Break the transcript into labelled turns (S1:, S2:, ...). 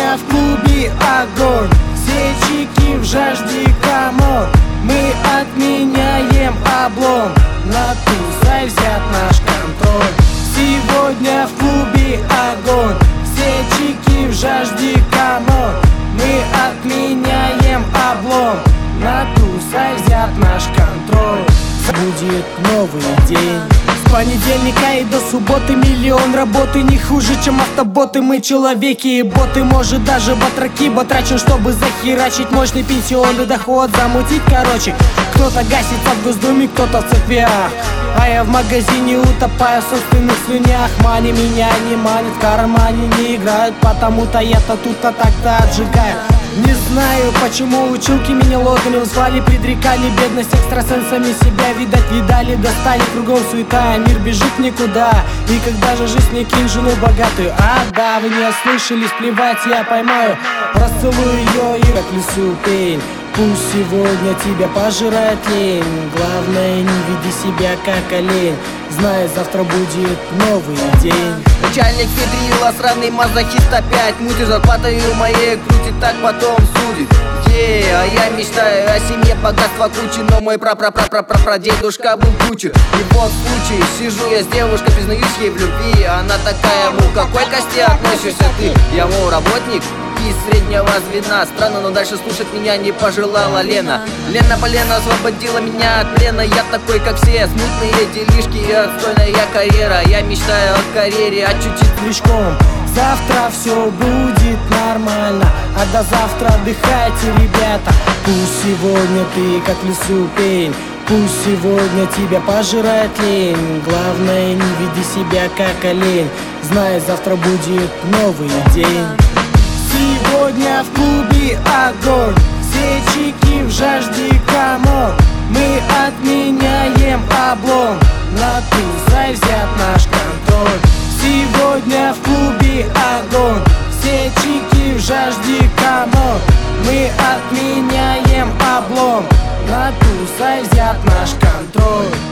S1: Сегодня в клубе огонь, все чики в жажде, камон. Мы отменяем облом, на тусой взят наш контроль. Сегодня в клубе огонь, все чики в жажде, камон. Мы отменяем облом, на тусой взят наш контроль. Будет новый день. С понедельника и до субботы миллион работы. Не хуже, чем автоботы. Мы человеки и боты. Может даже батраки батрачим, чтобы захерачить мощный пенсионный доход, замутить короче. Кто-то гасится в Госдуме, кто-то в церквях, а я в магазине утопаю в собственных слюнях. Мани меня не манит, в кармане не играют, потому-то я-то тут-то так-то отжигаю. Не знаю, почему училки меня лозунгом звали, предрекали бедность экстрасенсами себя, видать, видали, достали, кругом суета, мир бежит никуда. И когда же жизнь не кинь жену богатую? А да, вы не ослышались, плевать, я поймаю, расцелую ее и как лесу пень. Пусть сегодня тебя пожирает лень, главное, не веди себя как олень, зная, завтра будет новый день.
S2: Начальник педрила, сраный мазохист опять мутит, зарплатою моей крутит, так потом судит. А я мечтаю о семье, богатства кучи, но мой прадедушка был круче. И вот случай, сижу я с девушкой, признаюсь ей в любви. Она такая, мол, к какой касте относишься ты? Я, мол, работник из среднего звена. Странно, но дальше слушать меня не пожелала Лена. Лена Полена освободила меня от плена. Я такой, как все, смутные делишки и отстойная карьера. Я мечтаю о карьере, о чуть-чуть
S1: слишком. Завтра все будет нормально, а до завтра отдыхайте, ребята. Пусть сегодня ты как лесу пень, пусть сегодня тебя пожирает лень. Главное, не веди себя как олень, знай, завтра будет новый день. Сегодня в клубе огонь, все чики в жажде, камон. Мы отменяем облом, на тусой взят наш контроль. Сегодня в клубе огонь, все чики в жажде, камон. Мы отменяем облом, на тусой взят наш контроль.